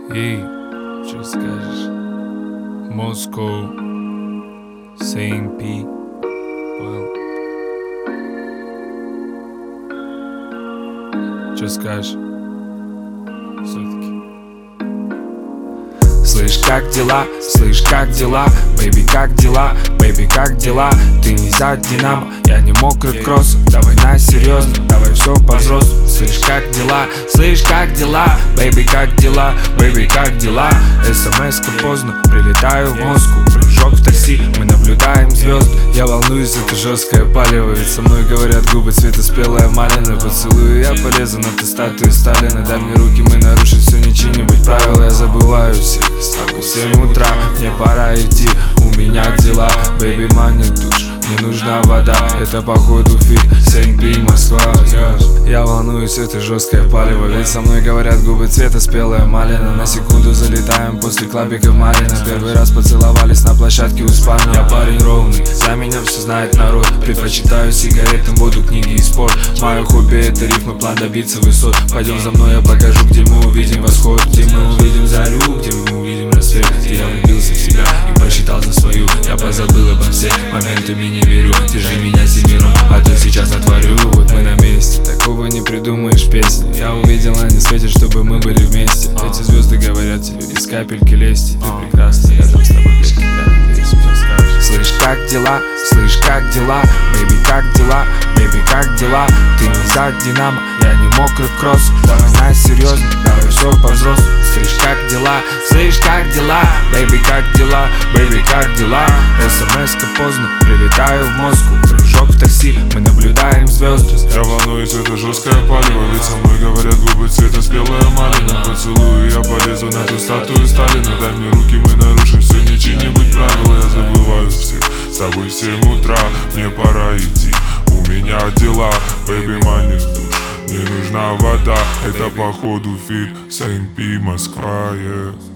Эй, что скажешь? Москва, СМП, понял? Что скажешь? Все-таки. Слышь, как дела? Слышь, как дела? Бэйби, как дела? Бэйби, как дела? Ты не за Динамо, я не мокрый кросс. Давай на серьезно, давай все по-взрослому. Слышь, как дела? Слышь, как дела? Бэйби, как дела? Бэйби, как дела? СМС-ка поздно, прилетаю в Москву. Прыжок в такси, мы наблюдаем звезд. Я волнуюсь, это жесткое палево. Ведь со мной говорят губы цвета спелая малина. Поцелую, я полезу на ту статую Сталина. Дай мне руки, мы нарушим все, не чьи-нибудь правила. Я забываю всех, с тобой 7 утра. Мне пора идти, у меня дела. Бэйби, манит душ, мне нужна вода. Это походу фит, СМП, Москва. Я волнуюсь, это жесткое палево. Ведь со мной говорят губы цвета спелая малина. На секунду залетаем после клабика в Марина. Первый раз поцеловались на площадке у спальни. Я парень ровный, за меня все знает народ. Предпочитаю сигаретам, воду, книги и спорт. Мое хобби это рифмы, план добиться высот. Пойдем за мной, я покажу, где мы увидим восход. Где мы увидим зарю, где мы увидим рассвет. Где я влюбился в себя и посчитал за свою. Я позабыл обо всех моментами, не верю. Держи меня семером, а то сейчас натворю. Вот мы на месте, такого не придумаешь песни. Я увидел, они светят, чтобы мы были вместе. Эти звезды говорят тебе из капельки лести. Ты прекрасна, рядом с тобой клетки для песни. Слышь, как дела? Слышь, как дела? Бэйби, как дела? Бэйби, как дела? Ты не за Динамо, я не мокрый кросс. Давай на серьезно, давай все по-взрослому. Слышь, как дела? Слышь, как дела? Бэйби, как дела? Бэйби, как дела? СМС-ка поздно, прилетаю в Москву. Прыжок в такси, мы наблюдаем звезды. Я волнуюсь, это жесткое палево. Ведь со мной говорят губы цвета спелая малина. Поцелую, я полезу на ту статую Сталина. Дай мне руки, мы нарушим все, не чьи-нибудь правила. Я забываю всех, с тобой 7 утра. Мне пора идти, у меня дела. Бэйби, манит душ, мне нужна вода. Это походу фит, СМП, Москва, yeah.